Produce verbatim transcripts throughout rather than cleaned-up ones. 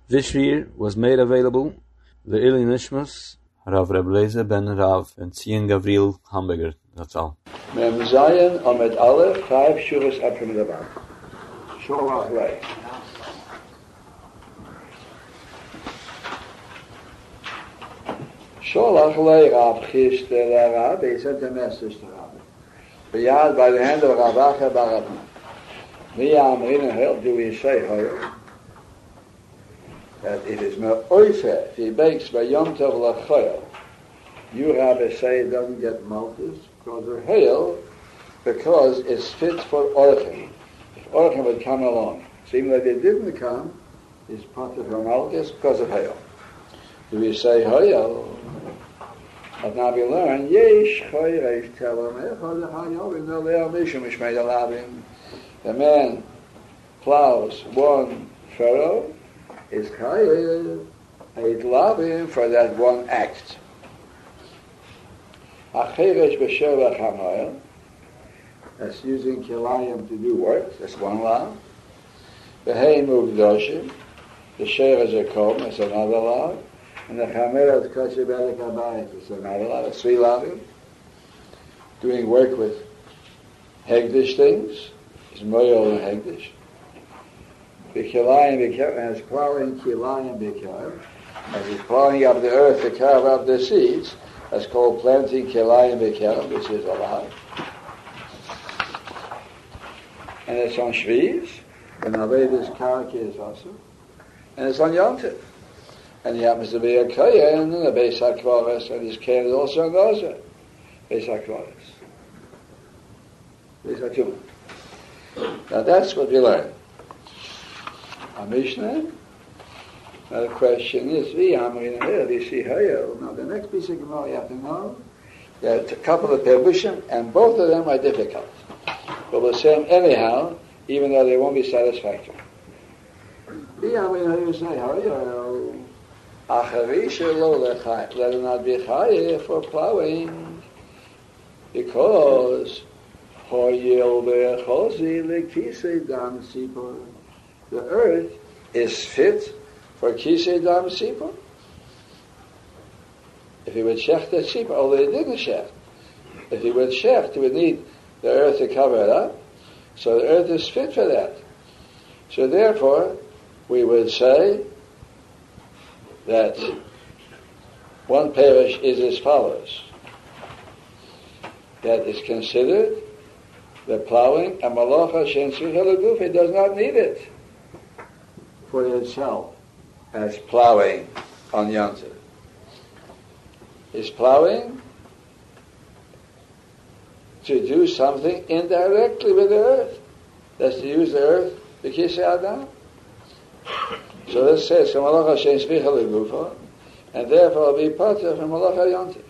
This year was made available the Ili Nishmas Rav Reb Lezer ben Rav and Tzion Gavril Hamburger. That's all. Mem Zayin Ahmed Aleph five Shuras up from the back. Sholach Lei. Sholach Lei Rav Chish de la Rabbi. He sent a message to Rabbi. B'yad by the hand of Rav Acha bar Rabbi. Miyam Rina Hel do we say Hoyer that it is more oife if he bakes by Yom Tov L'Choyel. You Rabbi say it doesn't get malchus because of hail, because it's fit for Orchim. If Orchim would come along, seeing that they didn't come, it's part of malchus because of hail. Do we say hail? But now we learn yesh choyreish telem echad hayovim no le'al mishum mishmei alavim. The man plows one furrow, is chayev eight lavim for that one act. Acheresh b'sherach hamayel, that's using kilayim to do work, that's one lav. V'hei muvdoshim, the sher is a kom, that's another lav. And the chamer is kosher belek habayit, that's another lav, that's three lavim. Doing work with hegdish things, is moyel and hegdish. V'kilayim b'kev, and it's plowing kilayim b'kev, as he's plowing up the earth to carve up the seeds. That's called planting kilayim b'kev, which is allowed. And it's on Shviz, and Avedis Karaki is also. And it's on Yom Tov. And he happens to be a Kohen, and the Beis HaKvaros, and his Kohen is also on Gaza. Beis HaKvaros. Beis HaTumah. Now that's what we learn. Our Mishnah. Now the question is, now the next piece of Gemara you have to know, there are a couple of Perushim, and both of them are difficult. But we'll say them anyhow, even though they won't be satisfactory. Let it not be chayev for plowing, because the earth is fit for kisei dam sipor. If he would shecht the sipor, although he didn't shecht, if he would shecht, he would need the earth to cover it up. So the earth is fit for that. So therefore, we would say that one parish is as follows. That is considered the plowing a malacha shen tzricha leguf. It does not need it for itself as plowing on Yom Tov. Is plowing to do something indirectly with the earth. That's to use the earth, the kisei adam. So this says, malacha shein tzricha legufa, and therefore it'll be pater from malacha Yom Tov.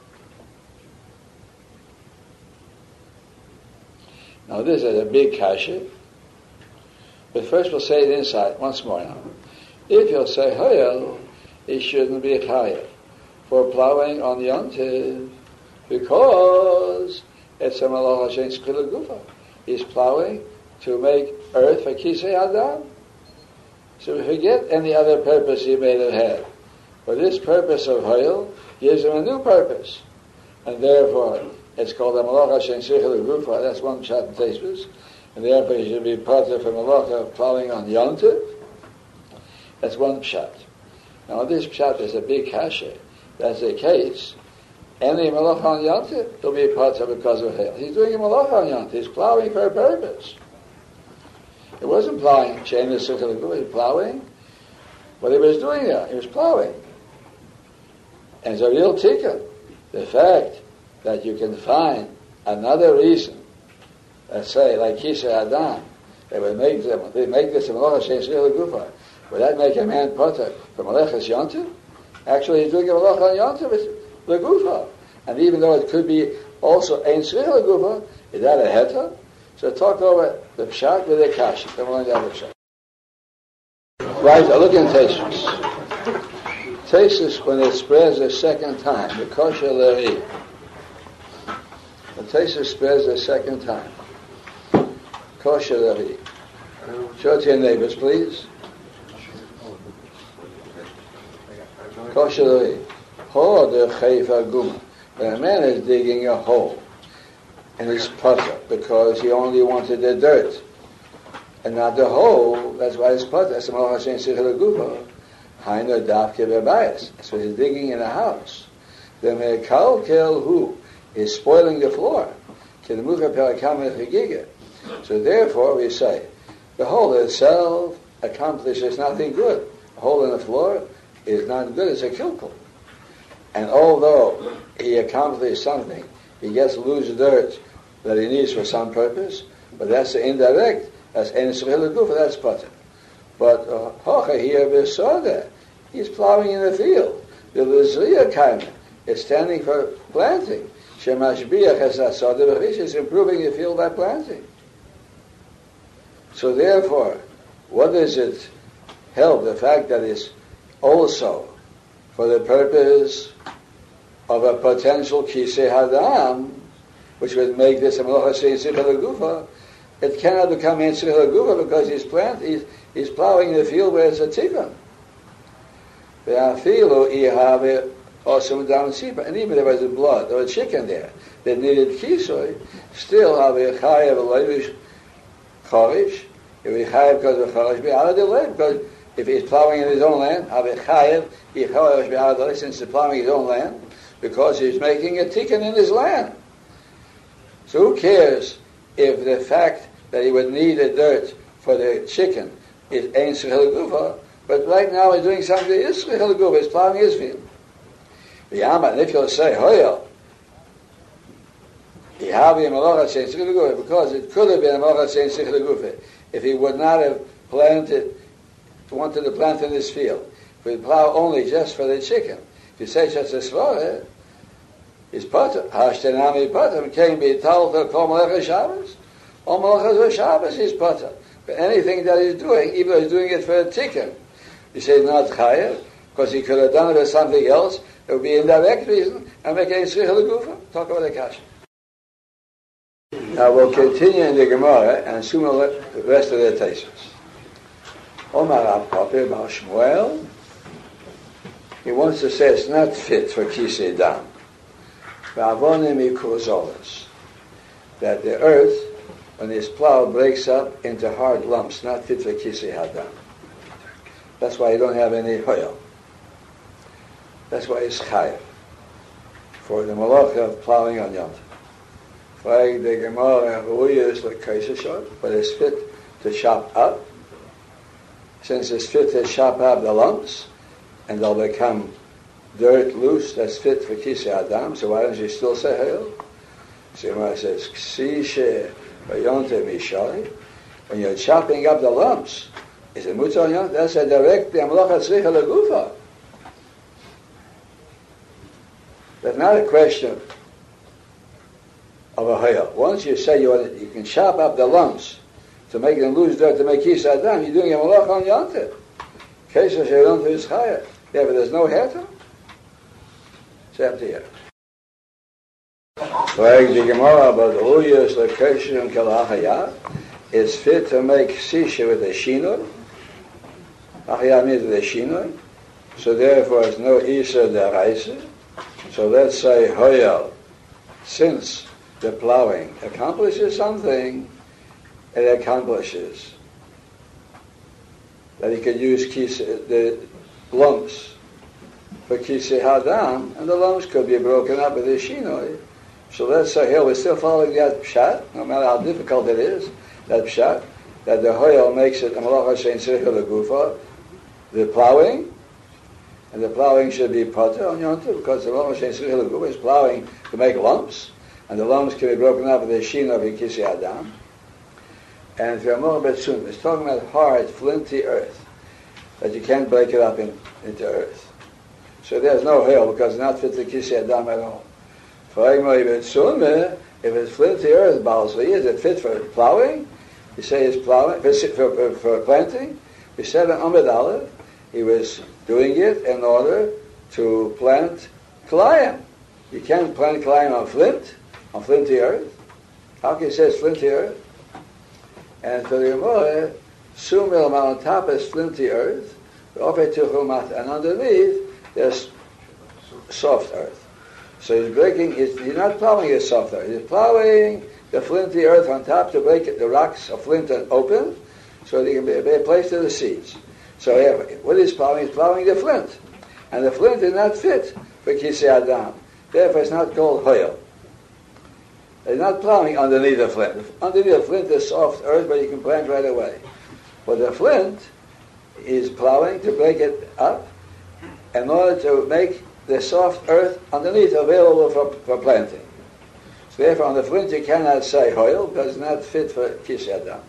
Now this is a big kasha, but first we'll say it inside once more now. If you'll say hayel, it shouldn't be chayev for plowing on Yom Tov, because it's a malacha shein tzricha legufa. He's plowing to make earth for kisei adam. So we forget any other purpose he may have had. But this purpose of hayel gives him a new purpose. And therefore, it's called a malacha shein tzricha legufa. That's one pshat in Tosfos. And therefore, he should be part of a malacha of plowing on Yom Tov. That's one pshat. Now, this pshat is a big kasha. That's the case. Any malacha on Yom Tov will be part of because of hayel. He's doing a malacha on Yom Tov. He's plowing for a purpose. It wasn't plowing, shein tzricha legufa. He was plowing. What he was doing there, he was plowing. And it's a real tikkun. The fact that you can find another reason, let's say, like kisei adam, they would make them, they make this a malacha shein tzricha legufa. Would that make a man potter for malachas Yom Tov? Actually, he's doing a malacha on Yom Tov with legufa. And even though it could be also ein tzricha legufa, is that a heter? So talk over the pshat with the kasha. Come on down the pshat. Right, I look in Tosfos. Tosfos, when it spreads a second time, the kosher leri. The Tosfos spreads a second time. Kosher leri. Show it to your neighbors, please. Kosher Ho the Chayfa Guma. When a man is digging a hole in his putter because he only wanted the dirt and not the hole, that's why it's putter. That's the Malach HaShem Sichel Gufa. Hainu Dafke Bebayis. So he's digging in a house. The Mekalkel who is spoiling the floor. So therefore we say, the hole itself accomplishes nothing good. A hole in the floor is not good, it's a kilkel. And although he accomplished something, he gets loose dirt that he needs for some purpose, but that's the indirect, that's Eneshrilagufa, that's Pater. But Hocha here, Besoda, he's plowing in the field. The Lizriya Kaima is standing for planting. Shemashbiach has Asoda B'Chish is improving the field by planting. So therefore, what does it help? The fact that it's also for the purpose of a potential Kisei Hadam, which would make this a Malach HaShem Sichel Gufa, it cannot become in Sichel Gufa because he's plant, he's, he's plowing the field where it's a tikkun. And even if there was a blood or a chicken there that needed kisoy, still have a chayav a leivish chorish. If he chayav because of chorish, be out of the land, because if he's plowing in his own land, have a chayav he chorish be out of the land since he's plowing his own land, because he's making a tikkun in his land. So who cares if the fact that he would need the dirt for the chicken is ein Sichel Gufa, but right now he's doing something that is Sichel Gufa, he's plowing his field. And if you'll say, Hoyel, because it could have been a Malach HaShem Sichel Gufa if he would not have planted, wanted to plant in this field. If we plow only just for the chicken. If you say just a svara, is Pater. Hashtenami Pater can be told to call Malach Shabbos. Or Malach Shabbos is Pater. But anything that he's doing, even though he's doing it for a tikkun, you say not chayav, because he could have done it for something else. It would be indirect reason, and make a Sichel Gufa. Talk about the kasha. Now we'll continue in the Gemara and soon we'll let the rest of the Taisos. Omar Ab-Papi Bar Shmuel, he wants to say it's not fit for Kisei Dam. V'avonim Ikuzolas, that the earth, when it's plowed, breaks up into hard lumps, not fit for Kisei Hadam. That's why you don't have any hoyel. That's why it's chayav for the malach of plowing on Yom Tov. Like the Gemara, is like kaisashot, but it's fit to chop up. Since it's fit to chop up the lumps, and they'll become dirt loose, that's fit for Kisei Adam. So why don't you still say hayel? So Gemara says, Ksi she vayonte mishari. When you're chopping up the lumps, is it mutar on Yom? That's a direct malach hatzricha legufa. That's not a question of a hayel. Once you say you, want to, you can chop up the lumps to make them lose dirt, to make Kisei Adam, you're doing a malach on Yom Tov. Kesha she'yom tov is chayav. Yeah, but there's no heter. It's empty here. Like the Gemara about the Uyas, the Kesha and Kalachayah, is fit to make Sisha with a Shinoi. Achayah means with a Shinoi. So therefore it's no Isa Deraisa. So let's say Hoyal, since the plowing accomplishes something, it accomplishes that he could use Kisei, the lumps for Kisei Hadam, and the lumps could be broken up with a Shinoi. So let's say here we're still following that pshat, no matter how difficult it is, that pshat, that the Hoyal makes it a Malach HaShem Sichel Gufa, the plowing, and the plowing should be Pater on Yom Tov, because the Malach HaShem Sichel Gufa is plowing to make lumps, and the lumps can be broken up with a Shinoi of Kisei Hadam. And if you're more betzum, it's talking about hard, flinty earth, that you can't break it up in, into earth. So there's no hail because it's not fit to Kisei Adam at all. If it's flinty earth, Balsvi, is it fit for plowing? You say it's plowing, for, for, for planting? We said in Amud Aleph, he was doing it in order to plant Kalayim. You can't plant Kalayim on flint, on flinty earth. How can you say it's flinty earth? And for the Gemara, Sumil on top is flinty earth, and underneath there's soft earth. So he's breaking, he's, he's not plowing his soft earth, he's plowing the flinty earth on top to break it, the rocks of flint open, so they can be, be a place to the seeds. So yeah, what is plowing? He's plowing the flint. And the flint is not fit for Kisei Adam. Therefore it's not called hoyel. It's not plowing underneath the flint. Underneath the flint is soft earth, but you can plant right away. But the flint is plowing to break it up in order to make the soft earth underneath available for, for planting. So therefore on the flint you cannot say hoyel because it's not fit for Kisei Adam.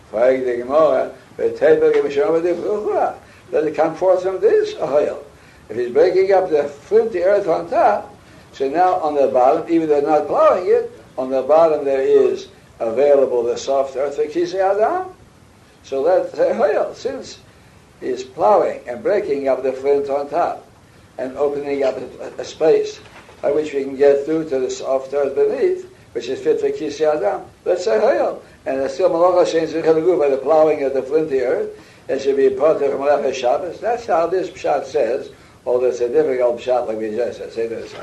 Does it come forth from this? A hoyel. If he's breaking up the flinty earth on top, so now on the bottom, even though they're not plowing it, on the bottom there is available the soft earth for Kisei Adam. So let's say hoyel, since he's plowing and breaking up the flint on top and opening up a, a space by which we can get through to the soft earth beneath, which is fit for Kisei Adam, let's say hoyel. And it's still Malacha Shein Tzricha L'guf by the plowing of the flinty earth. It should be part of Malacha Shabbos. That's how this pshat says, although it's a difficult pshat like we just said. Say this.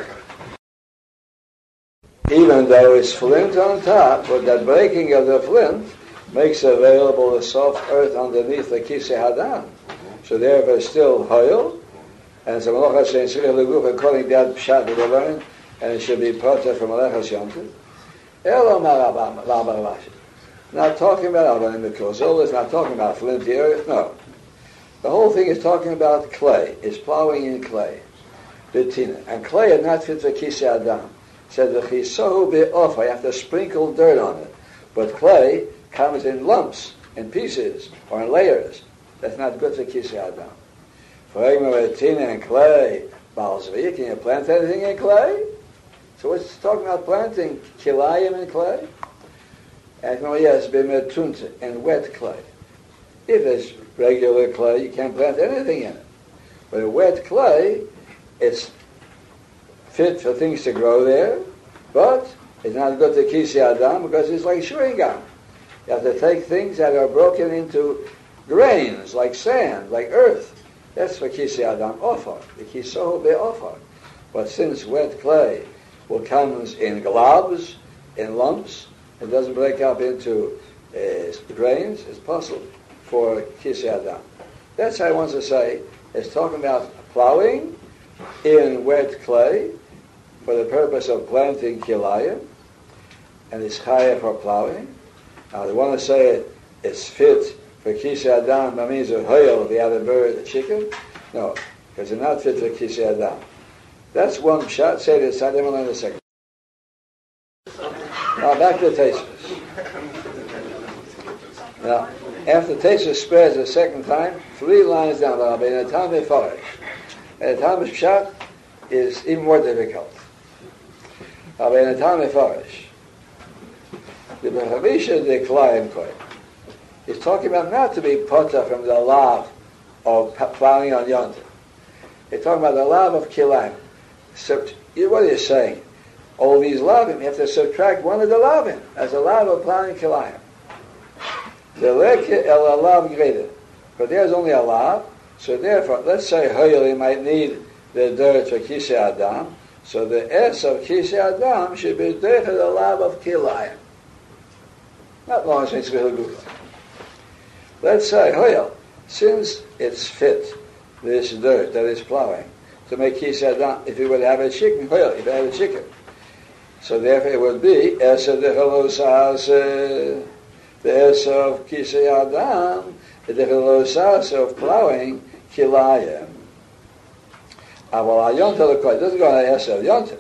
Even though it's flint on top, but that breaking of the flint makes available the soft earth underneath the Kisei Adam. So therefore it's still hoyel, and it's a Malacha Shein Tzricha L'guf according to that pshat that we learned, and it should be part of Malacha Yontif. Elo Marabam Rashi. Not talking about Avanim Mikol, it's not talking about flinty earth, no. The whole thing is talking about clay, is plowing in clay. Betina. And clay is not fit for Kisei Adam. Said the Chisohu be'ofa, you have to sprinkle dirt on it. But clay comes in lumps, in pieces, or in layers. That's not good for Kisei Adam. For Betina and clay, Balzvi, can you plant anything in clay? So it's talking about planting kilayim in clay. And oh yes, b'metunte, and wet clay. If it's regular clay, you can't plant anything in it. But a wet clay, it's fit for things to grow there, but it's not good to Kisei Adam because it's like chewing gum. You have to take things that are broken into grains, like sand, like earth. That's for Kisei Adam ofar. The Kisohu be'ofar. But since wet clay will comes in globs, in lumps, it doesn't break up into uh, grains, it's possible for Kisei Adam. That's how I want to say. It's talking about plowing in wet clay for the purpose of planting kilayim, and it's chaya for plowing. Now they want to say it, it's fit for Kisei Adam, that means a hoyel, the other bird, the chicken. No, because it's not fit for Kisei Adam. That's one shot. Say this, I didn't learn a second. Now back to Tosfos. Now, after Tosfos spreads the second time, three lines down, Rabbi Natan Mefarish. And the Talmud Pshat is even more difficult. Rabbi Natan Mefarish. The Bechavisha de Klayim Koy. He's talking about not to be potter from the lav of plowing on Yontif. He's talking about the lav of Kilayim. So, what are you saying? All these lavim, you have to subtract one of the lavim as a lav of plowing kilayim. The leke el alav greater. But there's only a lav, so therefore, let's say hoyel, you might need the dirt for Kisei Adam, so the es of Kisei Adam should be dirt for the lav of kilayim. Not long as it's really good. Let's say hoyel, since it's fit, this dirt that is plowing, to make Kisei Adam, if you would have a chicken, hoyel, if you have a chicken, so therefore it would be Esa Dechalosas, the Esa of Kisei Adam, the Dechalosas of plowing Kilayim. Aval HaYontif L'Koy, doesn't go on the Esa of Yontif.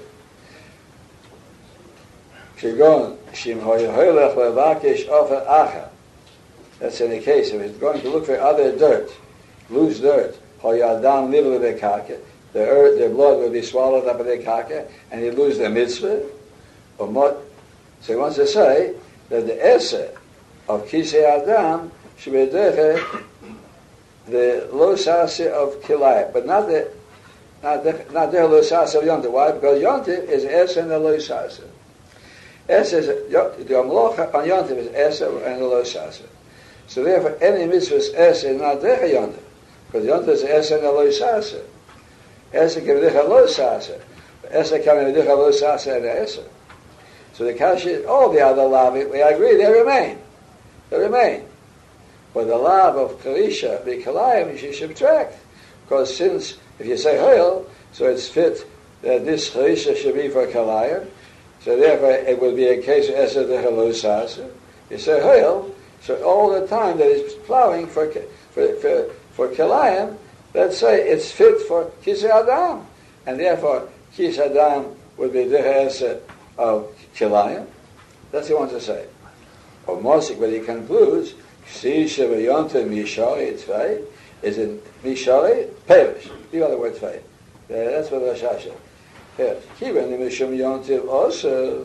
Shegon, Shim Hoyelech Levakish Ofer Acha. That's in the case, if he's going to look for other dirt, loose dirt, Hoyadam Liv Levekake, the earth, the blood will be swallowed up in the kaka, and you lose the mitzvah. So he wants to say that the Esa of Kisei Adam should be the the Losase of Kilayim, but not the not the not the Losase of Yontif. Why? Because Yontif is Esa and the Losase. Esa is the Amlocha on Yontif is Esa and the Losase. So therefore, any mitzvah is Esa is not the Yontif, because Yontif is Esa and the Losase. Eser kevedicha lo sasa. Eser kevedicha lo sasa and eser. So the kasha, all the other lavim, we agree, they remain. They remain. But the lav of Karisha, B'Kalayim, you should subtract. Because since, if you say Hoyel, so it's fit that this Karisha should be for Kalayim, so therefore it will be a case of Eser de Halosasa. You say Hoyel, so all the time that it's plowing for for for, for Kalayim, let's say it's fit for Kis Adam. And therefore, Kis Adam would be the Eser of Kalayim. That's what he wants to say. Or Mosik, but he concludes, Si Shevayonte Mishari Tzvei, is it Mishari? Perish. The other word Tzvei. That's what the Shasha. Perish. Kiven the Mishum Yontiv also,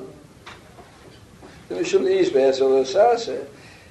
the Mishum Yisbez or Lusasa.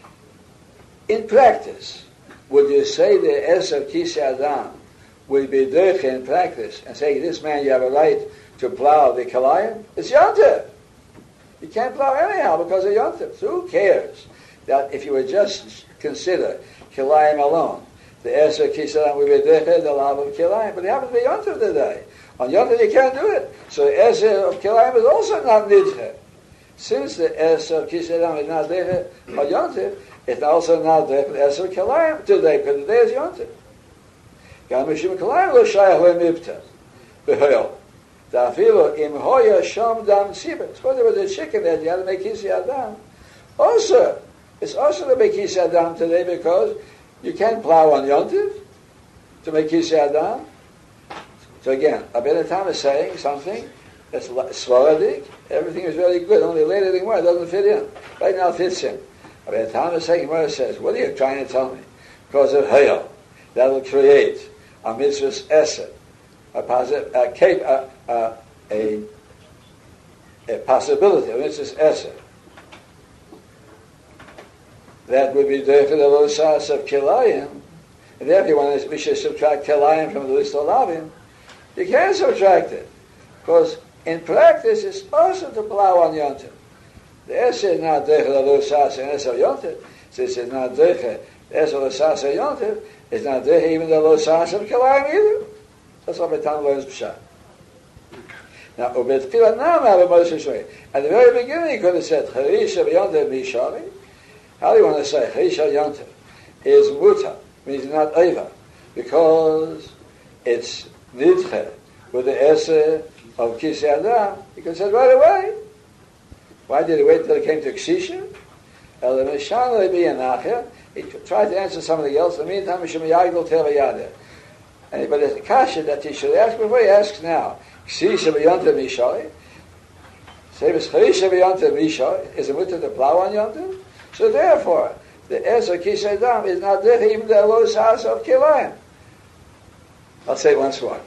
In practice, would you say the Eser Kisi Adam would be Derech in practice and say, this man, you have a right to plow the Kalayim? It's Yontiv. You can't plow anyhow because of Yontif. So who cares that if you would just consider Kilayim alone, the Eser Kisaram would be Decher, the lav of Kilayim, but it happens to be Yontif today. On Yontif you can't do it. So the Eser of Kilayim is also not Nidcher. Since the Eser of Kisaram is not Decher on Yontif, it's also not Decher the Eser of Kilayim today, because today is Yontif. Gam Mishum Kilayim lo shayach le mibtah. B'hoyel. Dafilo im hoya sham dam tzibet. Suppose there was a chicken there, you had to make kisi adam. Also, it's also to make kisi adam today because you can't plow on yontiv to make kisi adam. So again, Abin Tam is saying something that's svaradik. Everything is very good. Only later the Gemara doesn't fit in. Right now it fits in. Abin Tam is saying, Gemara says, what are you trying to tell me? Because of hayel, that will create a mitzvah's eser. A, posi- a, cap- a, a, a, a possibility of mitzvah's eser. That would be there for the losas of kilayim. And therefore, when we should subtract kilayim from the list of lavim, you can't subtract it. Because in practice, it's also to plow on yontif. The eser is not there for the losas and eser yontif. Since it's not there for the eser losas and yontif, it's not there even the losas of kilayim either. That's what Betan learns Pshat. Now, Ubetfila now have a Moshe Shmei. At the very beginning, he could have said, Harisha Yontev Mishari. How do you want to say Harisha Yontev? Is Muta, means not Eva, because it's Nidche, with the Eser of Kisi Adam. He could have said right away. Why did he wait until it came to Ksisha? El Mishan Lebi Anachia. He tried to answer something else. In the meantime, Mishum Yagdol Teva Yadeh. But the kasha that he should ask before he asks now, Ksisha b'yontev mishai, say Ksisha b'yontev mishai, is it mutter to plow on yontev? So therefore, the Eser Kisei Adam is not there even the Eloh's house of Kilayim. I'll say it once more.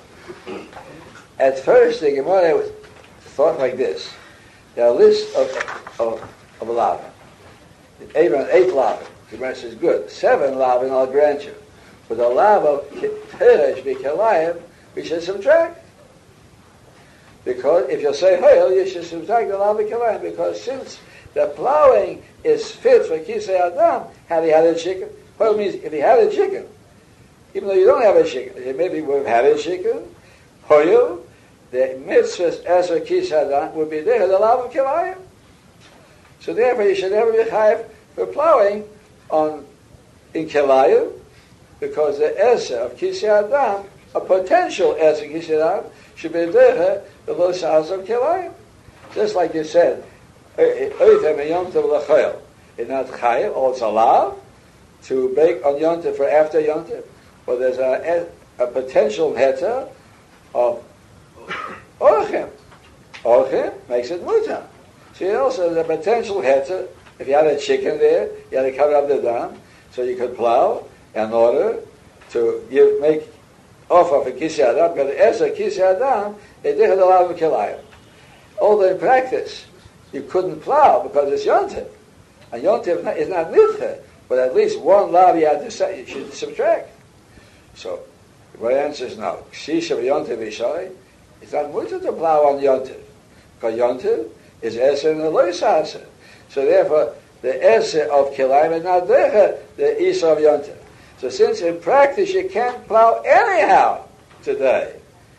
At first, the Gemara thought like this: there are a list of of of lavin. Even eight lavin. The Gemara says good. Seven lavin I'll grant you. For the lav of Teresh B'Kilayim, we should subtract. Because if you say Hoyel, you should subtract the lav of Kilayim, because since the plowing is fit for Kisei Adam, had he had a chicken, Hoyel means if he had a chicken, even though you don't have a chicken, maybe we've had a chicken, Hoyel, the mitzvah's Eser Kisei Adam would be there, the lav of Kilayim. So therefore you should never be chayav for plowing on in Kilayim, because the Eser of Kisei Adam, a potential Eser of Kisei Adam, should be there, the losas of Kilayim. Just like you said, Oithem Yom Tov L'Chayil. It's not Chayil, or it's allowed to bake on Yom Tov for after Yom Tov. But there's a, a potential heter of Orchim. Orchim makes it muta. So also there's a potential heter. If you had a chicken there, you had to cover up the dam, so you could plow, in order to give, make offer for Kisei Adam, because the Eser Kisei Adam, they did have a lot of Kilayim. Although in practice, you couldn't plow because it's Yontif. And Yontif is not Nidche, but at least one lav you had to say, you should subtract. So, the right answer is no. Ksisha Yontif Ishai, it's not mutter to plow on Yontif, because Yontif is Eser and the Lois Aser. So therefore, the Eser of Kilayim is not there, the Isa of Yontif. So since in practice you can't plow anyhow today,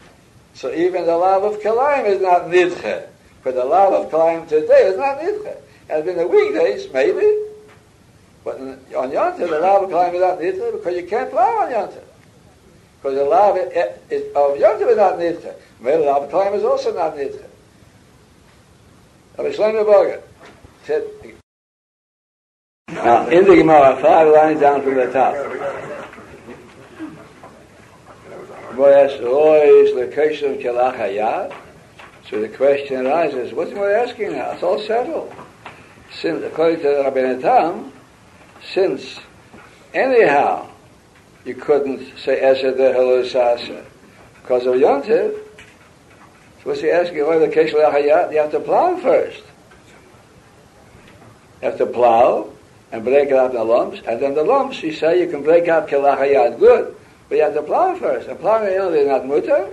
So even the lav of Kalayim is not nidche. But the lav of Kalayim today is not nidche. Has been the weekdays, maybe. But on Yom Tov, the lav of Kalayim is not nidche because you can't plow on Yom Tov. Because the lav of Yom Tov is not nidche. Maybe the lav of Kalayim is also not nidche. Rabbi Shlomo Boger said, now, in the Gemara, five lines down from the top. So the question arises, what's more asking now? It's all settled. Since, according to Rabbi Natan, since anyhow you couldn't say Esed Hello Sasa because of Yom Tov, so what's he asking? Why the Kesh Lachayat? You have to plow first. You have to plow and break it up in lumps, and then the lumps, you say, you can break up Kelachayat, good, but you have to plow first. And plowing, you know, they're not mutter,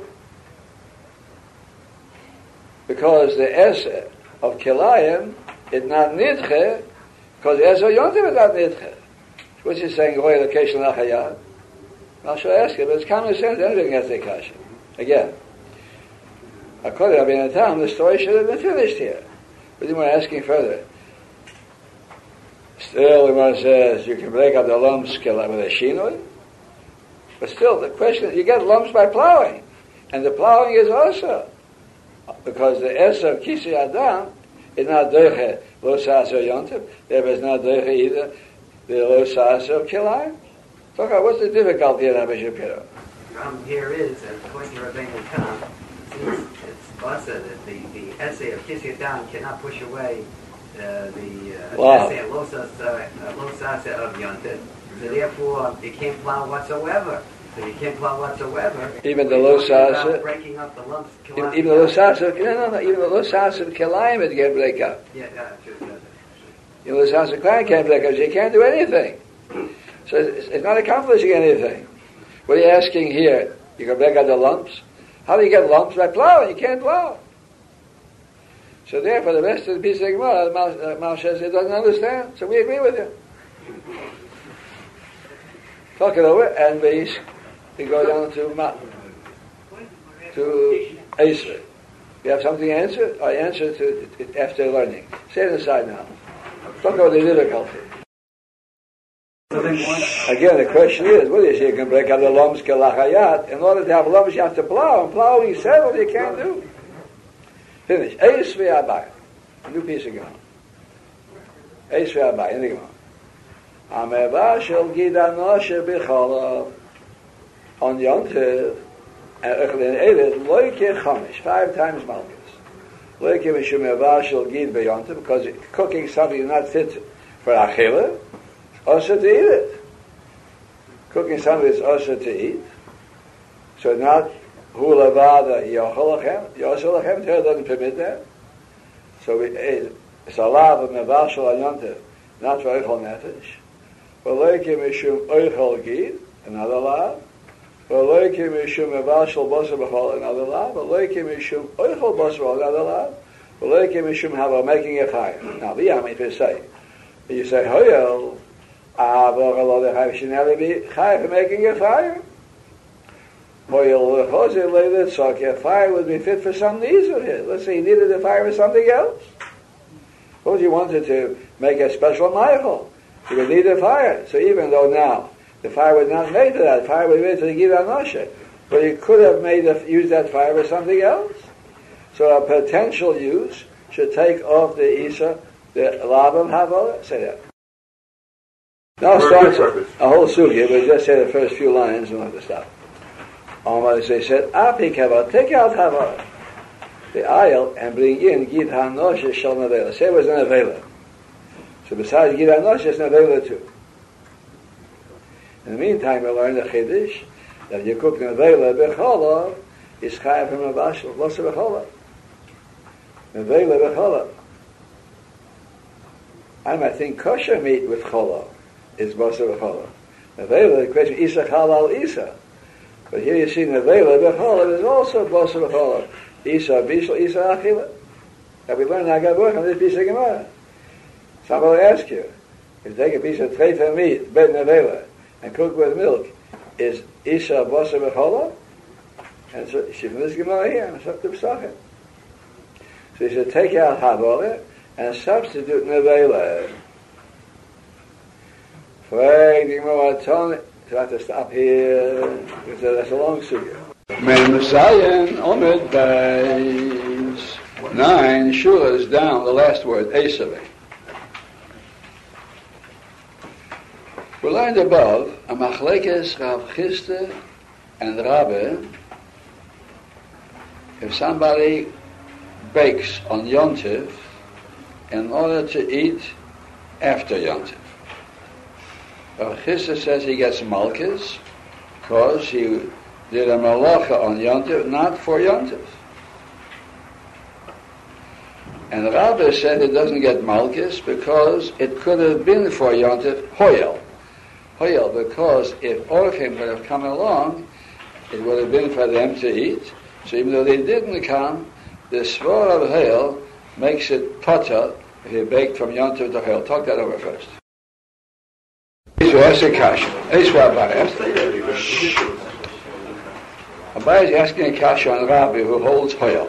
because the Esed of Kelayim is not Nidche, because the Esed of Yom Tov is not Nidche. What's he saying, Roy location Lachayat? I shall ask you, but it's common sense, anything has to kasha. Again, according to Rabbi Natan, the story should have been finished here. But then we're asking further. Still, the Gemara says you can break up the lumps with a shinoi, but still, the question is, you get lumps by plowing, and the plowing is also because the es of Kisi Adam is not doiche lo sasa yontiv. There is not doiche either the lo sasa of Kilayim. Talk about what's the difficulty in Rabbi Shapiro. The problem here is, according to Rabbi Natan, since it's also that the, the essay of Kisi Adam cannot push away Uh, the uh, wow. essay of Losas uh, of Yontif. So therefore, you can't plow whatsoever. So you can't plow whatsoever. Even the Losas, breaking up the lumps. Even, even the Losas, no, no, no. Even the Losas of Kilayim it can break up. Yeah, yeah, sure, sure. Even the Losas of Kilayim can't break up. So you can't do anything. So it's, it's not accomplishing anything. What are you asking here? You can break up the lumps. How do you get lumps by plowing? You can't plow. So therefore, the rest of the piece of Gemara, Mal says he doesn't understand. So we agree with him. Talk it over, and we, we go down to Ma, to Esra. You have something to answer? I answer to it after learning. Say it aside now. Talk about the difficulty. Again, the question is, what is you can break up the lumps kelachayat? In order to have lumps, you have to plow. And plowing, you said, what you can't do. Finish. Eis v'abai. A new piece of Gemara. Eis v'abai. In the Gemara. Ameva shel gida noshe b'cholov. On Yom Tov, in Eid, loike chamish. Five times malchus. Loike mishum eva shel gid b'Yom Tov, because cooking something is not fit for achila, also to eat it. Cooking something is also to eat. So not Hu levada yochel lachem, yochel lachem, Torah doesn't permit that. So we, it's a lav of meval shel Yom Tov, not for oichel nefesh. V'loike mishum oichel gid, another lav. V'loike mishum meval shel basar b'chol, another lav. V'loike mishum oichel basar b'chol, another lav. V'loike mishum hava, making a chayim. Now, v'yam, if you say, you say, hoyel, ah, v'chol l'chayim, should never be chayim for making a chayim. Fire would be fit for some needs of his. Let's say he needed the fire for something else. Suppose he wanted to make a special meichel. He would need a fire. So even though now the fire was not made to that, the fire was made to the Gid HaNoshe, but he could have made a, used that fire for something else. So a potential use should take off the Isa, the Lavam Havolah. Say that. Now starts a, a whole sugya, but just say the first few lines and we'll have to stop. Almost they said, Apik Hava, take out Hava, the aisle, and bring in Gid HaNoshe Shel Nevela. Say it was an Nevela. So besides Gid HaNoshe, it's Nevela too. In the meantime, we learn the Chiddush, that if you cook Nevela B'chola, it's Chayav from Mavashel, Losa B'chola. Nevela B'chola. I might think kosher meat with chola is Losa B'chola. Nevela, the question, Isa Halal Isa. But here you see Nevela B'chola is also Bosa B'chola. Isa Bishal, Isa Achila. Have we learned how to work on this piece of Gemara? Somebody will ask you, if you take a piece of treifa meat, bed Nevela, and cook with milk, is Isa Bosa B'chola? And so she from this Gemara here, and up to Pesachim. So he said, take out Havara and substitute Nevela. Frag the Gemara Tony. So I have to stop here, because that's a long sugya. Men Messiah, Omed Beis. Nine, Shula is down, the last word, Esaveh. We learned above, a Machlekes Rav Chisda and Rabbe, if somebody bakes on Yom Tov in order to eat after Yom Tov. Rav Chisda says he gets malchus because he did a malacha on Yom Tov, not for Yom Tov. And the Rabbi said it doesn't get malchus because it could have been for Yom Tov hoyel. Hoyel, because if Orchim would have come along, it would have been for them to eat. So even though they didn't come, the svor of hoyel makes it potter if you baked from Yom Tov to hoyel. Talk that over first. So that's a kasha. That's what Abai Abai is asking a kasha on Rabbi who holds hoyel.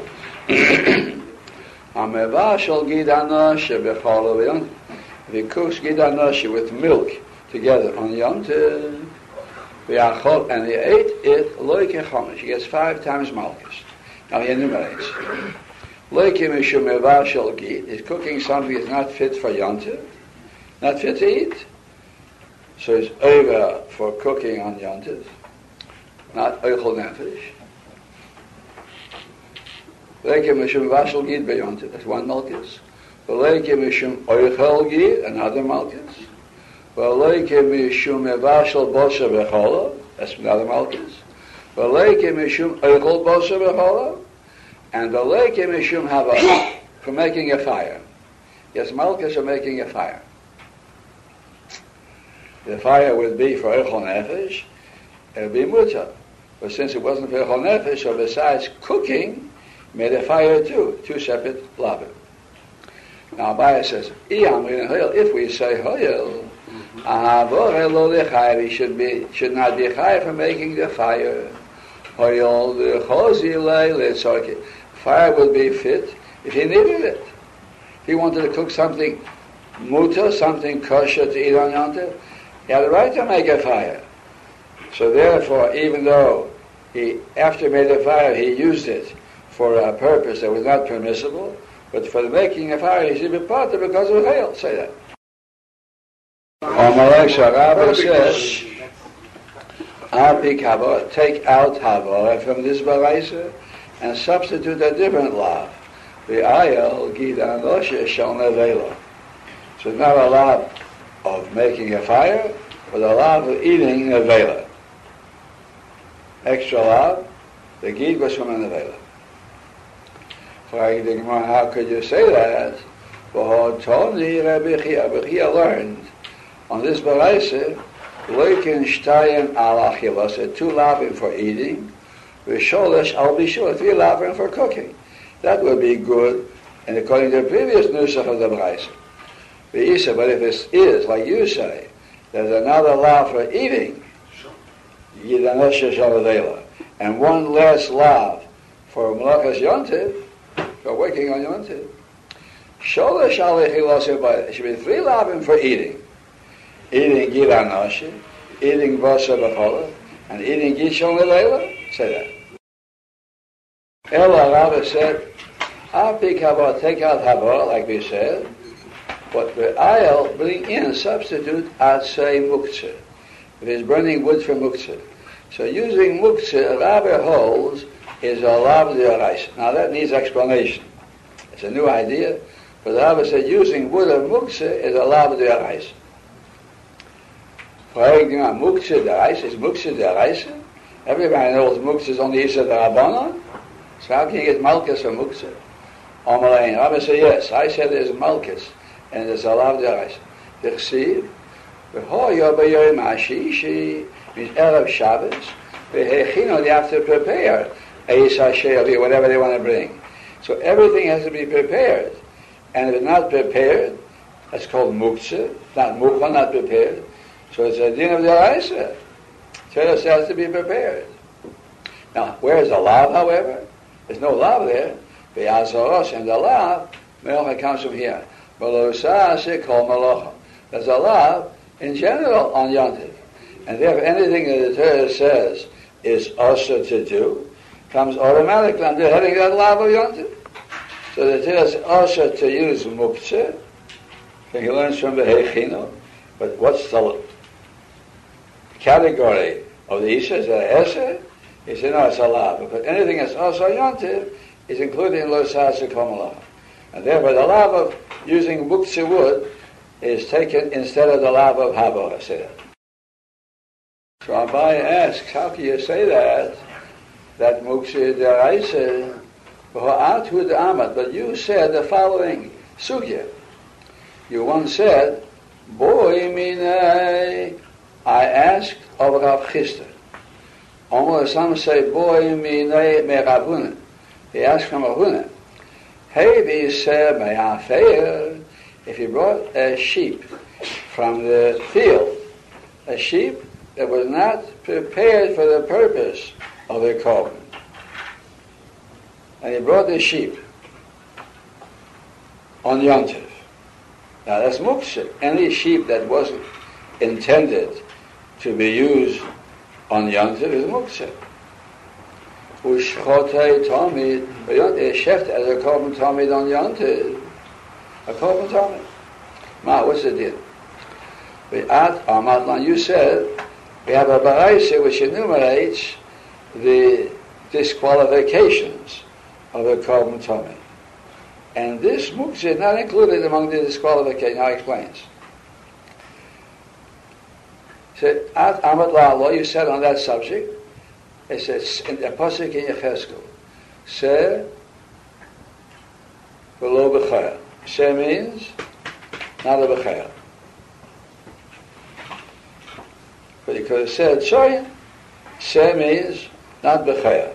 If he cooks gid anoshe with milk together on Yom Tov, and he ate it, loike chomesh, he gets five times malchus. Now he enumerates. Loike mishum meva shel gid, he's cooking something that's not fit for Yom Tov, not fit to eat. So it's over for cooking on Yom Tov, not oichel nefesh. Leike mishum vashel gid beyond it. That's one malchus. Leike mishum oichel gid, another malchus. Leike mishum vashel bosher bechola. That's another malchus. Leike mishum oichel bosher bechola, and the leike mishum hava for making a fire. Yes, malchus for making a fire. The fire would be for oichel nefesh. It would be mutar, but since it wasn't for oichel nefesh, so besides cooking, made a fire too, two separate lavim. Now Abaye says, if we say hoyel, he should be should not be chayav for making the fire. Hoyel the chosi leil, fire would be fit if he needed it. If he wanted to cook something muta, something kosher to eat on Yom Tov, he had the right to make a fire. So therefore, even though he after he made the fire he used it for a purpose that was not permissible, but for the making of fire, he should be potter because of hail. Say that. Amalek Rabbi says, take out Havara from this baraisa and substitute a different lav. The ayel gidan oshe shel nevela. So it's not a lav of making a fire, but a lav of eating nevela. Extra lav, the gid was from a nevela. How could you say that? Well, Tony Rabbi Chia learned on this baraisa, Loikin Shtayim al Achilas, two lavim for eating, V'sholesh al Bishul, three lavim for cooking. That would be good, and according to the previous nusach of the baraisa. But if it is, like you say, there's another lav for eating, and one less lav for Malachas Yom Tov, for working on Yom Tov. Sholesh alechilas, it should be three lavim for eating. Eating gid anoshe, eating vasa b'chola, and eating gid shel nevela. Say that. Ela Rabbi said, Apik hava, take out hava, like we said, but the ayel, bring in, substitute atzei muktzeh. If he's burning wood for muktzeh. So using muktzeh, Rabbi holds, is a lav d'oraisa. Now that needs explanation. It's a new idea, but the Rabbi said using wood of muktzeh is a lav d'oraisa. For muktzeh d'oraisa is muktzeh d'oraisa. Everybody knows muktzeh is only Yisra d'Rabbanan. So how can you get malchus from muktzeh? Omalain. Rabbi said yes. I said there's malchus and there's a lav d'oraisa. T'chsiv v'hoyo b'yoyim hashishi means erev Shabbos. V'hechino, they have to prepare whatever they want to bring. So everything has to be prepared. And if it's not prepared, that's called muktzeh, not mukha, not prepared. So it's a din of the Araisa. Teres has to be prepared. Now, where's the lav, however? There's no lav there. V'yazoros, and the lav, melacha comes from here. There's a lav in general on Yontif. And therefore anything that the Torah says is also to do comes automatically under having that lav of Yontif. So the Torah is also to use muktzeh. And he learns from the Heichino. But what's the category of the Isha? Is that a Eseh? He said, no, it's a lav. But anything that's also Yontif is included in Lo Sa'aseh Kol Malacha. And therefore the lav of using muktzeh wood is taken instead of the lav of habo. So Abai asks, how can you say that? That muktzeh deraisa, but you said the following sugya. You once said, Boi minei, I asked of Rav Chisda. Almost some say, Boi minei me Rav Huna. He asked from Rav Huna. Hey, said, if you brought a sheep from the field, a sheep that was not prepared for the purpose of the korban, and he brought the sheep on Yontif. Now that's muktzeh. Any sheep that wasn't intended to be used on Yontif is muktzeh. Ushchotei tamid, a shecht as a korban tamid on Yontif. A korban tamid. Ma, what's the deal? At Amatlan, you said we have a baraisa which enumerates the disqualifications of a korban tamid. And this muktzeh is not included among the disqualifications. Now he explains. So, at Amat La'alo, you said on that subject, it says in the pasuk in Yechezkel, Se v'lo b'chayil. Se means not a b'chayil. But you could have said Tzoyin. Se means not b'chayil.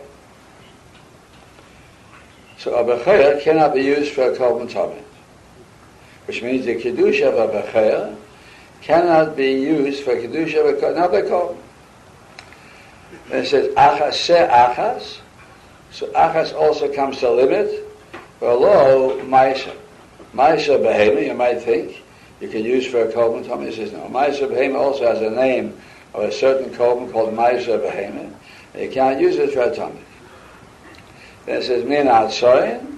So a b'chayil cannot be used for a korban tamid, which means the kedusha of a b'chayil cannot be used for kedusha of another korban. And it says achas se achas, so achas also comes to limit. Below ma'isa, ma'isa behema, you might think you can use for a korban tamid. It says no. Ma'isa behema also has a name of a certain korban called ma'isa behema. You can't use it for a tamid. Then it says min atzoyin,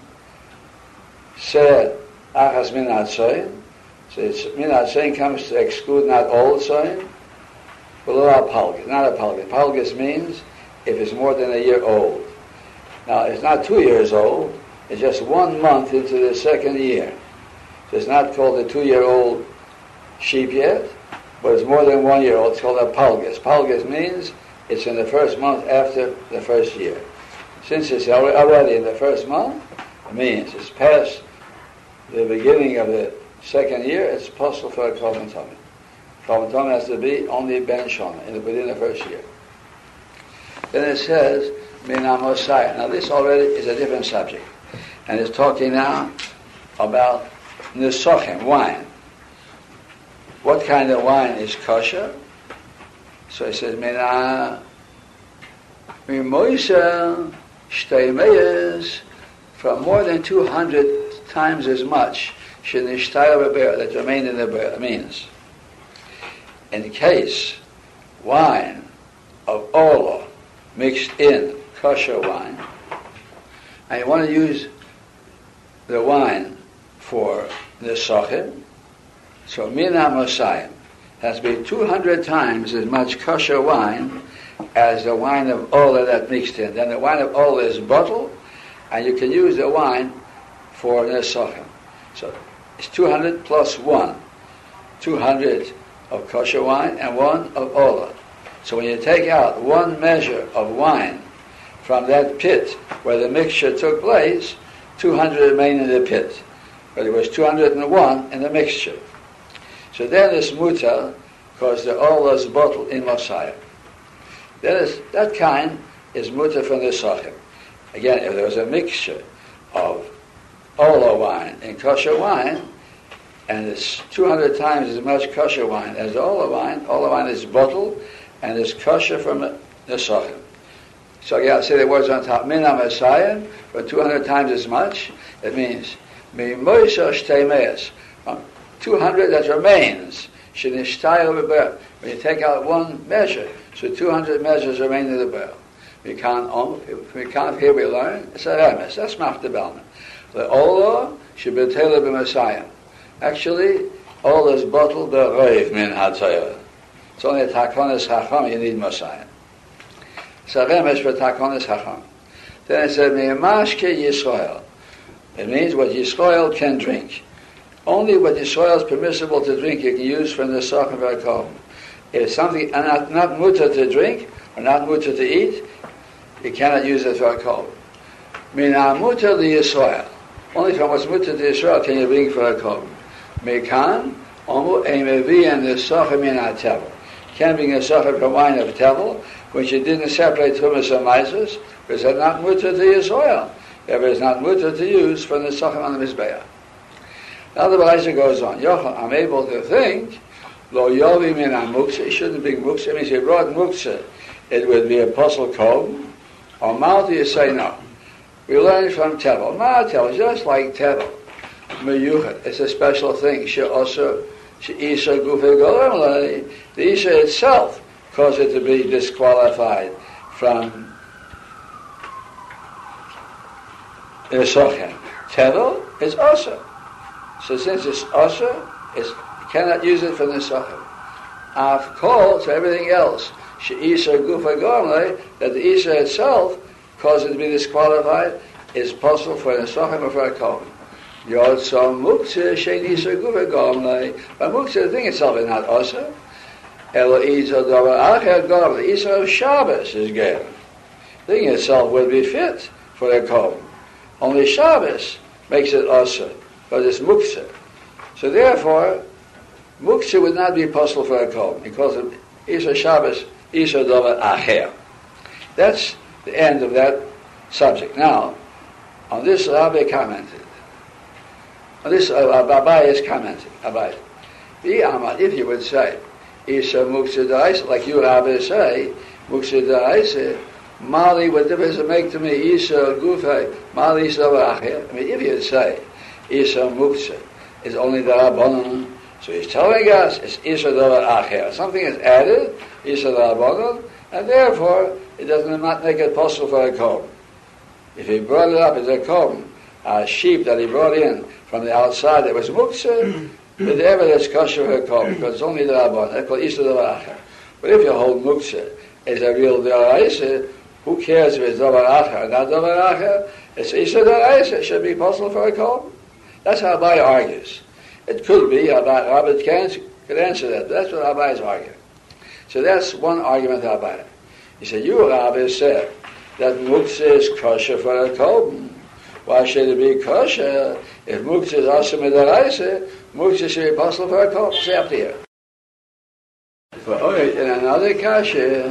se achas min atzoyin. So it's, min atzoyin comes to exclude not all tzoyin, below a palgis, not a palgis. Palgis means if it's more than a year old. Now it's not two years old, it's just one month into the second year. So it's not called a two-year-old sheep yet, but it's more than one year old. It's called a palgis. Palgis means it's in the first month after the first year. Since it's already in the first month, it means it's past the beginning of the second year, it's possible for a korban tamid. Korban tamid has to be only ben shana, within the first year. Then it says, min amosai. Now this already is a different subject. And it's talking now about nesochem, wine. What kind of wine is kosher? So it says, min mimoisa shtei from more than two hundred times as much that remain in the bear. Means, in case wine of ola mixed in kosher wine, and you want to use the wine for the nesachim, so mina mosayim has to be two hundred times as much kosher wine as the wine of ola that mixed in. Then the wine of ola is bottled, and you can use the wine for nesachim. So it's two hundred plus one. two hundred of kosher wine and one of ola. So when you take out one measure of wine from that pit where the mixture took place, two hundred remain in the pit. But it was two hundred one in the mixture. So then it's mutar, because the ola is bottled in Mosiah. That is, that kind is mutar from the nesachim. Again, if there was a mixture of ola wine and kosher wine, and it's two hundred times as much kosher wine as the ola wine, ola wine is bottled and is kosher from the nesachim. So you got to say the words on top. Min Messiah for two hundred times as much. It means Mi Moisha Shtemeis. two hundred that remains. When you take out one measure, so two hundred measures remain in the bell. We can't, we can't here we learn, it's a remes, that's mafta belman. The Ola should be tailored by Messiah. Actually, Ola is bottled the Reiv min Hatzayah. It's only a Takonis Hacham, you need Messiah. It's a remes for Takonis Hacham. Then it said, Me'amashke Yisrael. It means what Yisrael can drink. Only what Yisrael is permissible to drink you can use from the Sachem V'Akom. If something not, not mutter to drink, or not mutter to eat, you cannot use it for a cold. Mina mutter li Yisrael. Only from what's mutter to Yisrael can you bring for a cold. Mekan, omu emevi and the Sachem min ha-tevel. Can't bring a Sachem from wine of tevel, which you didn't separate Tumas and Mises, because it's not mutter to Yisrael. If it's not mutter to use from the Sachem on the Mizbeah. Now the B'laisa goes on. Yochel, I'm able to think, lo yovi min ha-muktzah, it shouldn't be muktzah. It means he brought muktzah, it would be apostle kol. Or Malti, you say no. We learn from Tevel. Ma Tevel, just like Tevel. Meyuchat, it's a special thing. She also, she Isha Gufei Golem, the Isha itself caused it to be disqualified from Nesochem. Tevel is also. So since it's also, it's, you cannot use it for Nesochem. Af Kol, so everything else. Isha Gufa Gormley, that the Isha itself caused it to be disqualified, is possible for an Nesochem or for a Kohen. Yod so Muktzah Shein Isha Gufa Gormley. But Muktzah, the thing itself is not Osa. Elo Isha Dover Acher Gormley. Isha of Shabbos is given. The thing itself would be fit for a Kohen. Only Shabbos makes it Osa, because it's Muktzah. So therefore, Muktzah would not be possible for a Kohen, because of Isha Shabbos Isha Dover Acher. That's the end of that subject. Now, on this Rabbi commented. On this uh, Abai is commenting. Abai. If you would say, Isha Muktzah Da'isa, like you Rabbi say, Muktzah Da'isa, Mali, what difference does it make to me? Isha Gufay, Mali Isha Dover Acher. I mean, if you'd say, Isha Muktzah is only the Rabbanon, so he's telling us it's Isha Dover Acher. Something is added, Isha Rabbanon, and therefore it does not make it possible for a Kohen. If he brought it up as a Kohen, a sheep that he brought in from the outside that was Muktzah, but the evidence kosher for a Kohen, because it's only the Rabbanon. That's called Isha Dover Acher. But if you hold Muktzah as a real Doraisa, who cares if it's Dover Acher or not Dover Acher? It's Isha Doraisa. It should be possible for a Kohen. That's how Abai argues. It could be, Abai, Robert can, could answer that, but that's what Abai is arguing. So that's one argument of Abai. He said, you, Rabbi, said that Muktzah is kosher for a Kohen. Why should it be kosher? If Muktzah is also Midaraisa, Muktzah should be possible for a Kohen. Say up here. But oh, in another kasha,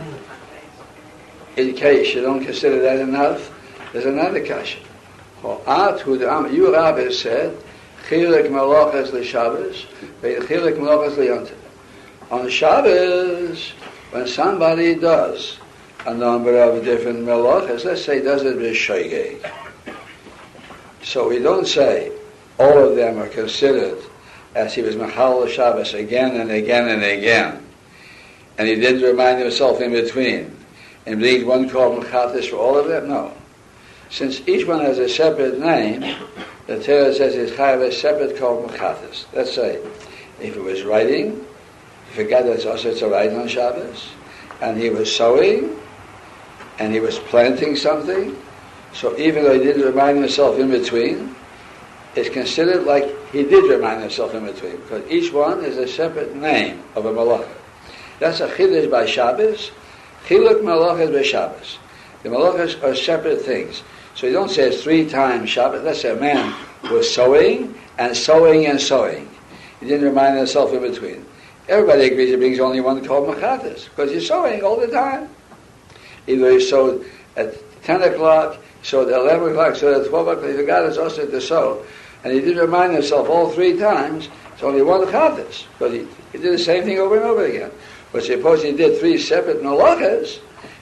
in case you don't consider that enough, there's another kasha. You, Rabbi, said, Chilek Malachas l'Shabbos, Chilek Malachas l'Yontif. On Shabbos, when somebody does a number of different melachas, let's say does it with shogeg. So we don't say all of them are considered as he was machal Shabbos again and again and again, and he didn't remind himself in between, and brings one called mechatis for all of them. No, since each one has a separate name, the Torah says it's chayav a separate called mechatis. Let's say if he was writing, he forgot that it's also to write on Shabbos, and he was sowing, and he was planting something. So even though he didn't remind himself in between, it's considered like he did remind himself in between, because each one is a separate name of a malacha. That's a chiddush by Shabbos. Chiluk malachas by Shabbos. The malachas are separate things. So you don't say it's three times Shabbos. Let's say a man was sowing and sowing and sowing. He didn't remind himself in between. Everybody agrees it brings only one called mechatas, because he's sowing all the time. Either he sowed at ten o'clock, sowed at eleven o'clock, sowed at twelve o'clock, he forgot it's also to sow. And he didn't remind himself all three times, it's only one mechatas, but he, he did the same thing over and over again. But suppose he did three separate malachas,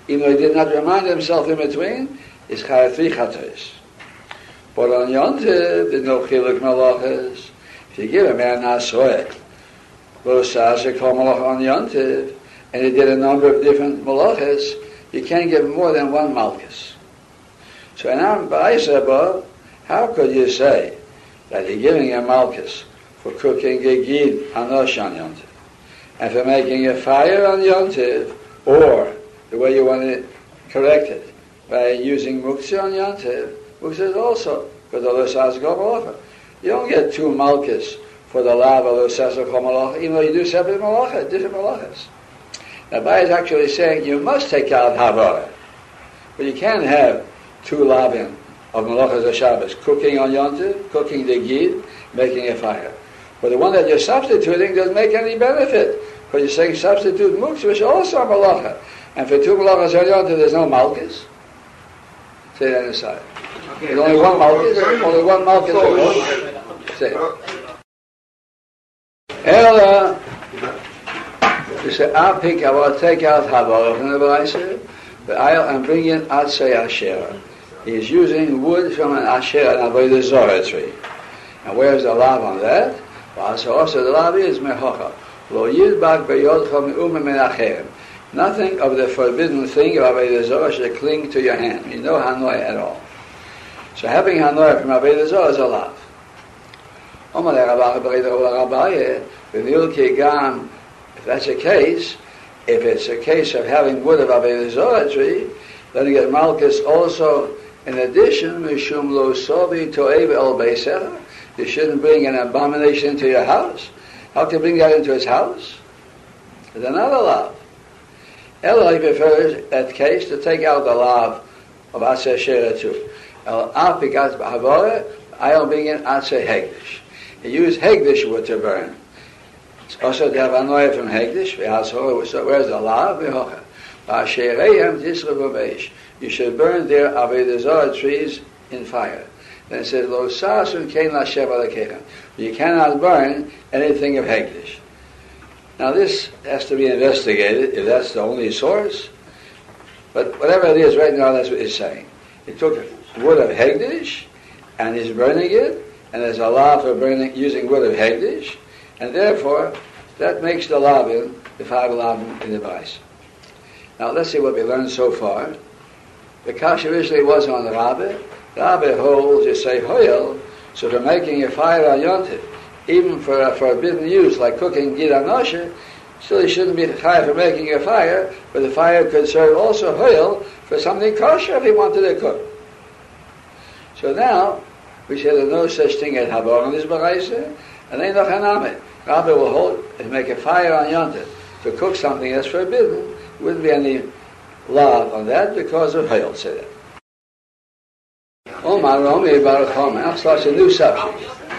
even though he did not remind himself in between, is chayav three chatos. But on Yontiv, there's no chiluk malachas. If you give a man nasoek, lo sasha kol malach on Yontiv, and he did a number of different malachas, you can't give more than one malchus. So in our ba'isa above, how could you say that you're giving a malchus for cooking a gid anosh on Yontiv, and for making a fire on Yontiv, or the way you want to correct it, by using muktzah on Yontiv, muktzah is also for the losas kol malacha. You don't get two malchus for the lava losas kol malacha, even though you do separate malacha, different malachas. Now, Bai is actually saying you must take out havara, but you can't have two lavin of malachas of Shabbos, cooking on Yontiv, cooking the gid, making a fire. But the one that you're substituting doesn't make any benefit, because you're saying substitute muktzah, which is also a malacha. And for two malachas on Yontiv, there's no malchus. Say that aside. Okay, there's only one malchus. Only one malchus. Say it. Ella. You say, I'll pick, I will take out Havara from the Baraisa, but I'll and bring in Atzei Asherah. He's using wood from an Asherah, an Avodah Zorah tree. And where's the lav on that? Well, so also the lav is Mechocha. Lo Yidbak Beyodcha Me'uma Menachem. Nothing of the forbidden thing of Avodah Zorah should cling to your hand. You know Hanoi at all. So having Hanoi from Avodah Zorah is a lav. Omar Rabbi Rabbi Rabbi Rabbi If that's the case, if it's a case of having wood of Avodah Zorah tree, then you get malchus also. In addition, mishum lo sovi to'ev el beisecha. You shouldn't bring an abomination into your house. How can you bring that into his house? There's another lav. Eloi prefers that case to take out the lav of Aseh Shera too. El apikat b'havore, I'll bring in Aseh Hegdish. He used Hegdish wood to burn. Also to have anoia from Hegdish, where's the lav? You should burn their Avodah Zorah trees in fire. Then it says, Lo sasun kein lashev alekechem. You cannot burn anything of Hegdish. Now this has to be investigated, if that's the only source. But whatever it is, right now that's what it's saying. He took wood of Hegdish, and he's burning it, and there's a law for burning using wood of Hegdish, and therefore, that makes the lavin, the five lavin in the vice. Now let's see what we learned so far. The kasha originally was on the Rabbi. The Rabbi holds, you say, hoyel, so for making a fire on Yontif, even for a forbidden use, like cooking gid anoshe, still he shouldn't be chayav for making a fire, but the fire could serve also hoyel for something kosher if he wanted to cook. So now, we say there's no such thing as habar in this baraisa, and ain't no chaname. Rabbi will hold and make a fire on Yontif to cook something that's forbidden. There wouldn't be any law on that because of Hayel, say that. Omar Romi Baruch Homer starts a new subject,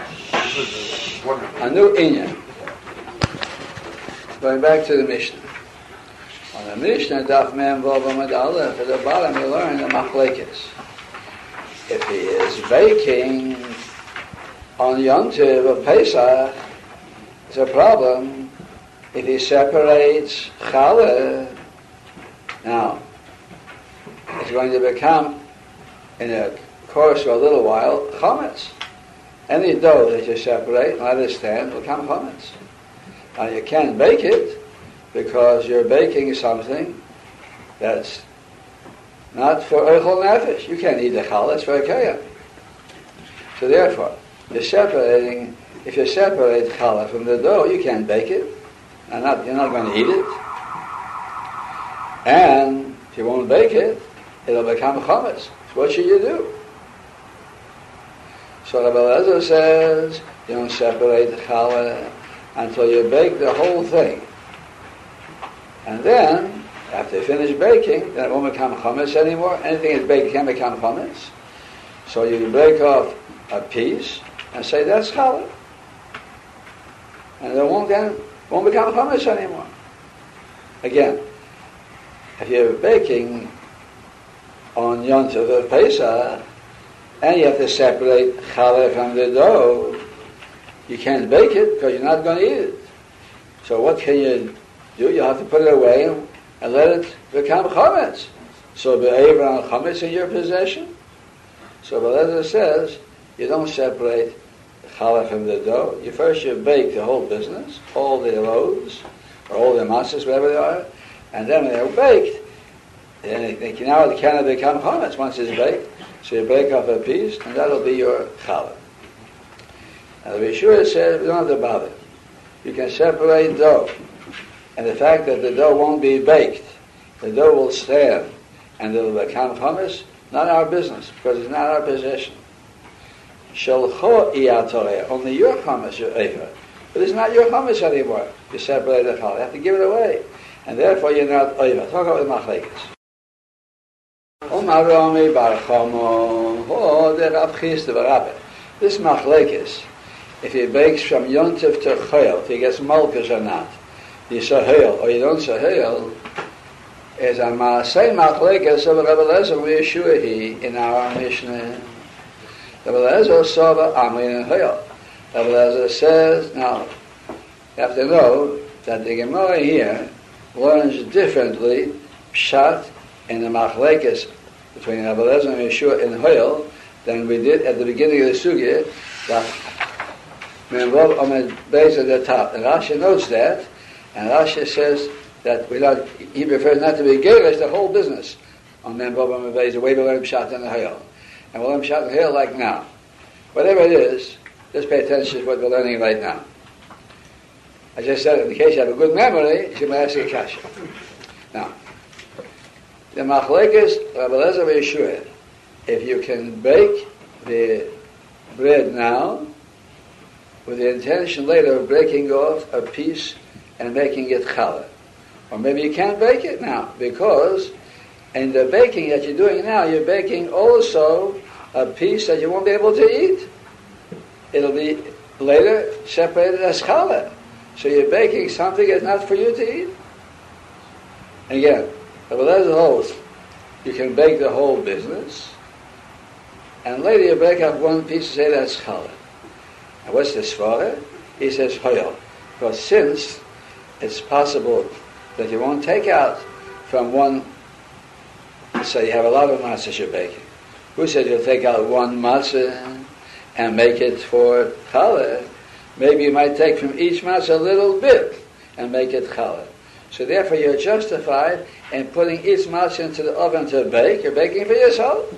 a new inyan. Going back to the Mishnah. On the Mishnah, Daf Mem Vav Amud Aleph, at the bottom you learn the machlekes. If he is baking on Yontiv of Pesach, it's a problem. If he separates challah, now it's going to become, in a course of a little while, chametz. Any dough that you separate, let it stand, will become chametz. Now you can't bake it because you're baking something that's not for eichel nefesh. You can't eat the challah; it's for a kiyam. So therefore, you're separating. If you separate challah from the dough, you can't bake it. And not, you're not going to eat it. And if you won't bake it, it'll become chametz. So what should you do? So Rabbi Eliezer says, you don't separate the challah until you bake the whole thing. And then, after you finish baking, then it won't become chametz anymore. Anything that's baked can become chametz. So you break off a piece and say, that's challah. And it won't then won't become chametz anymore. Again, if you're baking on Yontiv of Pesach, and you have to separate challah from the dough, you can't bake it because you're not going to eat it. So what can you do? You have to put it away and, and let it become chametz. So be'ever and chametz in your possession. So Beleza says you don't separate challah from the dough. You first you bake the whole business, all the loaves, or all the matzahs, whatever they are, and then when they're baked, then they, they can, now it cannot become chametz once it's baked. So you break off a piece, and that'll be your challah. Now the Yeshua says we don't have to bother. You can separate dough, and the fact that the dough won't be baked, the dough will stand, and it'll become chametz. Not our business, because it's not our possession. Shalcho iyah, only your chametz your eva, but it's not your chametz anymore. You separate the challah, you have to give it away, and therefore you're not eva. Talk about the machlekes. Omar Rami bar Chamo, oh, the Rav Chisda bar Rabbi. This machlekes, if he bakes from yontif to chayil, if he gets malchus or not, you say hayil or you don't say hayil, is a maaseh machlekes of Rebbe Lezer v'Yeshua in our Mishnah. Rebbe Lezer saw the amrin and hayil. Rebbe Lezer says, now, you have to know that the Gemara here learns differently pshat in the machlekes between Rebbe Lezer and Yeshua in hayil than we did at the beginning of the sugya, that Menvov Omed Beis at the top. And Rashi notes that, and Rashi says that we not, he prefers not to be gerish the whole business on Menvov Omed Beis, the way we learn pshat in the hayil. And we'll learn pshat in the hayil like now. Whatever it is, just pay attention to what we're learning right now. I just said, in case you have a good memory, you may ask a kasha. Now, the machlekes Rebbe Lezer v'Yeshua, if you can bake the bread now with the intention later of breaking off a piece and making it challah, or maybe you can't bake it now because in the baking that you're doing now, you're baking also a piece that you won't be able to eat. It'll be later separated as challah. So you're baking something that's not for you to eat. And again, Rebbe Lezer holds you can bake the whole business, and later you break up one piece and say that's challah. And what's the svara? He says hayil, because since it's possible that you won't take out from one, so you have a lot of matzahs you're baking. Who said you'll take out one matzah and make it for challah? Maybe you might take from each matzah a little bit and make it challah. So therefore you're justified in putting each matzah into the oven to bake. You're baking for yourself.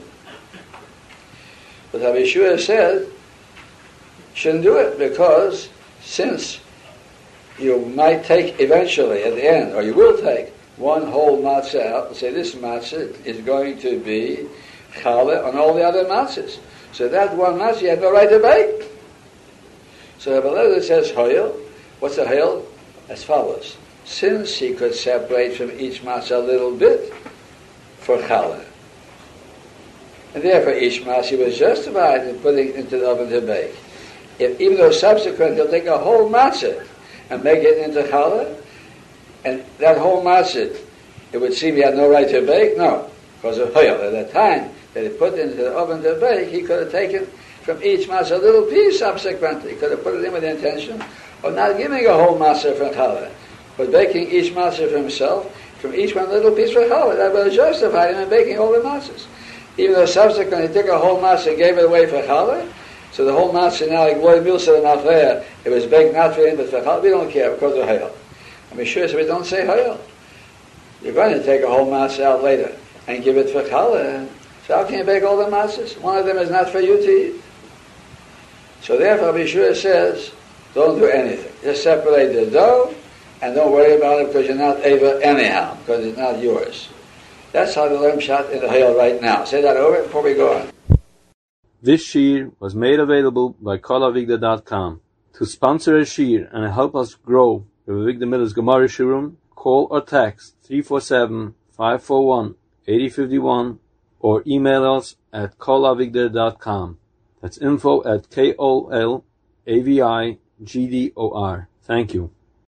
But Rabbi Yeshua said, shouldn't do it, because since you might take eventually at the end, or you will take one whole matzah out and say this matzah is going to be challah on all the other matzahs. So that one matzah you have no right to bake. So Rebbe Lezer says hayil. What's a hayil? As follows. Since he could separate from each matzah a little bit for challah, and therefore each matzah was justified in putting it into the oven to bake. If, even though subsequent he'll take a whole matzah and make it into challah, and that whole matzah, it would seem he had no right to bake? No, because of hayil. At the time that he put it into the oven to bake, he could have taken from each matzah a little piece subsequently. He could have put it in with the intention of not giving a whole matzah for challah, but baking each matzah for himself, from each one a little piece for challah. That was justified him in baking all the matzahs. Even though subsequently he took a whole matzah and gave it away for challah, so the whole matzah now, like Lloyd Mills and Afreya, it was baked not for him but for challah. We don't care because of hayil. And we sure so we don't say hayil. You're going to take a whole matzah out later and give it for challah. So how can you bake all the matzahs? One of them is not for you to eat. So therefore, Yeshua says, don't do anything. Just separate the dough and don't worry about it because you're not able anyhow, because it's not yours. That's how to learn pshat in the hayil right now. Say that over before we go on. This shir was made available by kol avigdor dot com. To sponsor a shir and help us grow the Avigdor Miller's Gemara Shiurim, call or text three four seven, five four one, eight zero five one or email us at kol avigdor dot com. That's info at K O L A V I G D O R. Thank you.